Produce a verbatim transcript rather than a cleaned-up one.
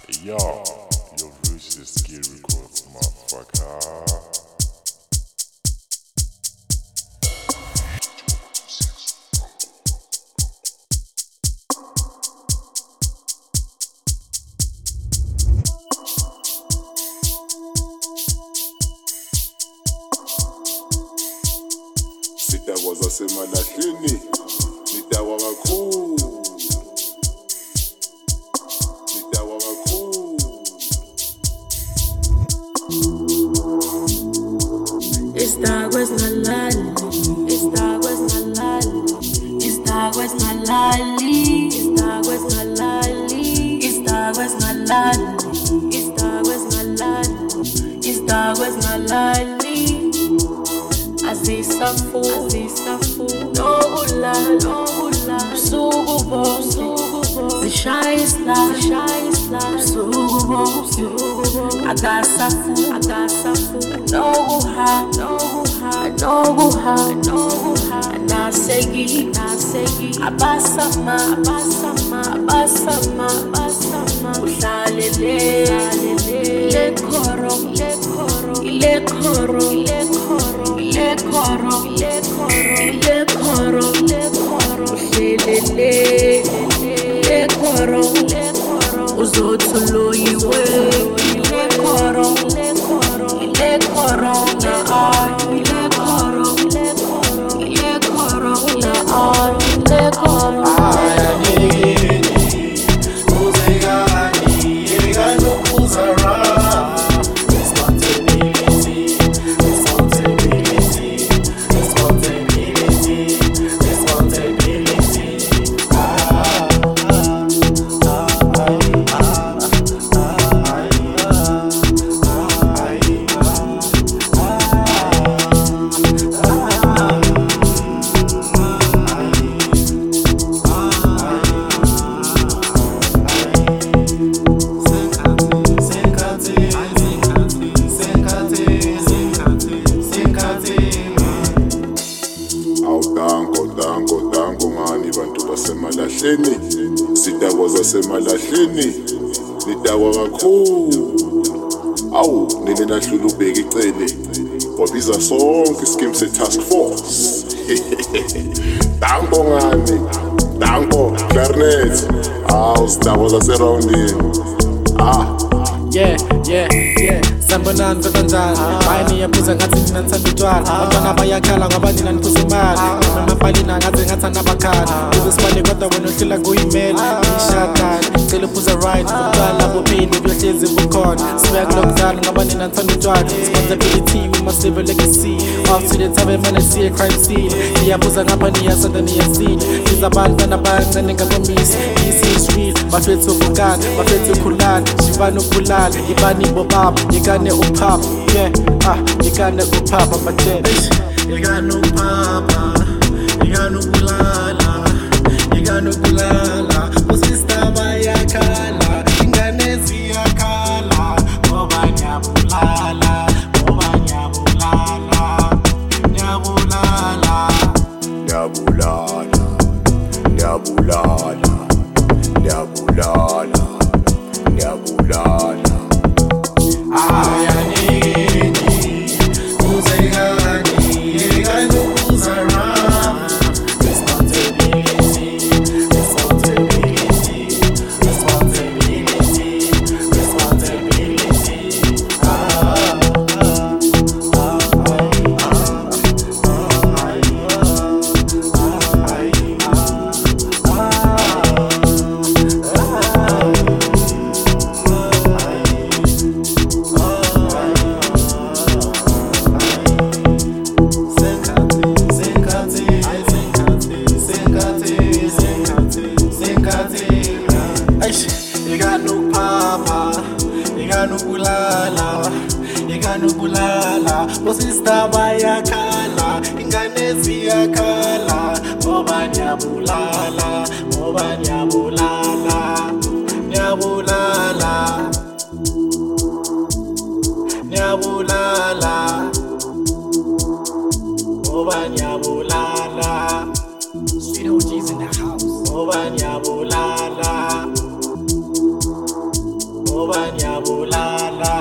Yo, you've reached the skill records, motherfucker. Sidakwa zasemalahleni, sidakwa kakhulu. Sidakwa kakhulu. Isdagwa singalali, isdagwa singalali, isdagwa singalali, isdagwa singalali, isdagwa singalali, isdagwa singalali, isdagwa singalali. Azisafu, azisafu, nobulala, nobulala, sukubo, sukubo, zishaya isla, zishaya isla, sukubo, sukubo, akasafu, akasafu, nobuha, nobuha, nobuha, nobuha, nasegi, nasegi, abasama, abasama, abasama, abasama, uhlalele, uhlalele, lekoro, lekoro, lekoro, lekoro. Le coro, le coro, le coro, le coro, le le le coro, le coro, uzotholo yiwe, le coro, le coro, le coro, le ah, le coro, le coro, le coro, le ah, le coro. Ayani, uzegani, yegano uzara. Semalahleni, sidakwa zasemalahleni, nidakwa kakhulu. Awu, nile nahlula ubheka icele, wabiza sonke iskim se-task force. Danko ngani, danko, clarinet, awu sidakwa zaseroundini. Ah, yeah, yeah, yeah. Sanibonani kodwa njani hayi niyaphuza ngathi nina nithanda utshwala abantwana bayakhala ngoba nina niphuza imali namapalina ngathi ngathanda abakhala uzosibale kodwa wena uhlula kuyimela ishadani cela uphuza right utshwala buphinde buyohlezi bukhona sibuya kulokudlala ngoba nina nithanda utshwala responsibility we must live a legacy off to the top man I see a crime scene niyaphuza ngapha niyasanda niyasini izabantwana abancane ngakomisi this is real bafethu ubukana bafethu khulana shivana ukulala ibani bobaba yekane upapa yeah ah yekane upapa bathe Yegano papa, yegano kulala, yegano kulala. Usista bayakhala, ingane ziyakhala. Ngoba nyabulala, ngoba nyabulala, nyabulala, nyabulala, nyabulala, nyabulala, nyabulala. ayani, uzegani, yegano uzara. Responsibility, responsibility, responsibility, responsibility. Ah, ah, ah, ah, kulala bosista bayakhala ingane ziyakhala ngoba nyabulala ngoba nyabulala nyabulala nyabulala ngoba nyabulala Sweet O G's in the house ngoba nyabulala ngoba ngiyabulala